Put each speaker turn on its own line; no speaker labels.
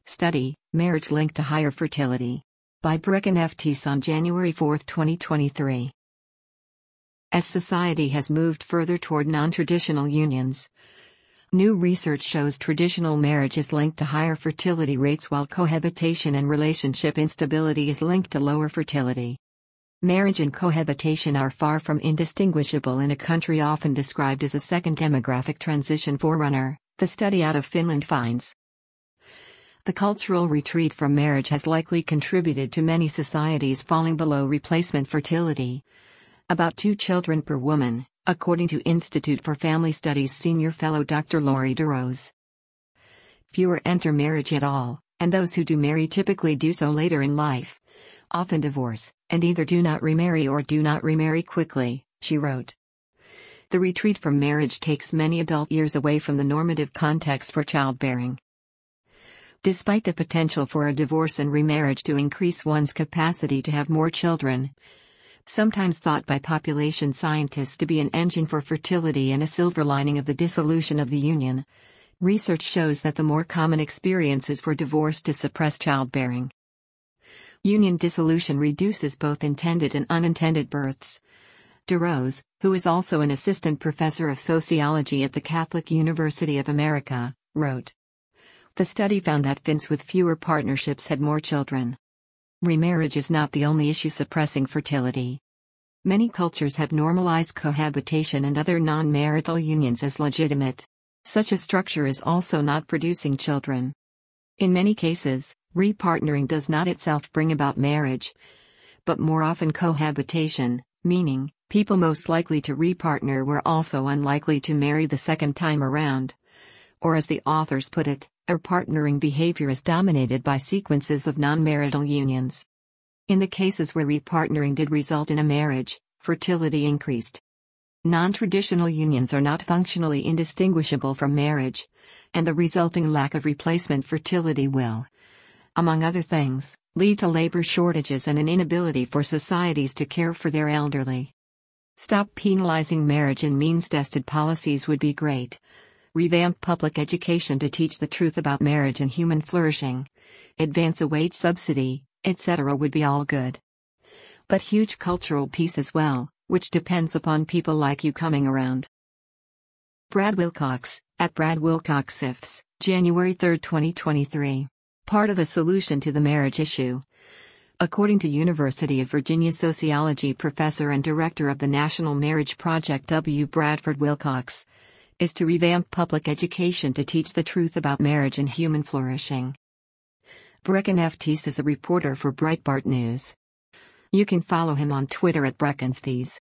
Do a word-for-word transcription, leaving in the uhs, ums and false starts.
Study, Marriage Linked to Higher Fertility. By Brecken F. Teese on January fourth, twenty twenty-three. As society has moved further toward non-traditional unions, new research shows traditional marriage is linked to higher fertility rates while cohabitation and relationship instability is linked to lower fertility. Marriage and cohabitation are far from indistinguishable in a country often described as a second demographic transition forerunner, the study out of Finland finds. The cultural retreat from marriage has likely contributed to many societies falling below replacement fertility. About two children per woman, according to Institute for Family Studies senior fellow Doctor Laurie DeRose. Fewer enter marriage at all, and those who do marry typically do so later in life, often divorce, and either do not remarry or do not remarry quickly, she wrote. The retreat from marriage takes many adult years away from the normative context for childbearing. Despite the potential for a divorce and remarriage to increase one's capacity to have more children, sometimes thought by population scientists to be an engine for fertility and a silver lining of the dissolution of the union, research shows that the more common experience is for divorce to suppress childbearing. Union dissolution reduces both intended and unintended births. DeRose, who is also an assistant professor of sociology at the Catholic University of America, wrote. The study found that Finns with fewer partnerships had more children. Remarriage is not the only issue suppressing fertility. Many cultures have normalized cohabitation and other non-marital unions as legitimate. Such a structure is also not producing children. In many cases, repartnering does not itself bring about marriage, but more often cohabitation, meaning, people most likely to repartner were also unlikely to marry the second time around. Or as the authors put it, our partnering behavior is dominated by sequences of non-marital unions. In the cases where repartnering did result in a marriage, fertility increased. Non-traditional unions are not functionally indistinguishable from marriage, and the resulting lack of replacement fertility will, among other things, lead to labor shortages and an inability for societies to care for their elderly. Stop penalizing marriage and means-tested policies would be great. Revamp public education to teach the truth about marriage and human flourishing, advance a wage subsidy, et cetera would be all good. But huge cultural peace as well, which depends upon people like you coming around. Brad Wilcox, at Brad Wilcox I F S, January third, twenty twenty-three. Part of the solution to the marriage issue, according to University of Virginia sociology professor and director of the National Marriage Project W. Bradford Wilcox, is to revamp public education to teach the truth about marriage and human flourishing. Brecken F. Teese is a reporter for Breitbart News. You can follow him on Twitter at Brecken F. Teese.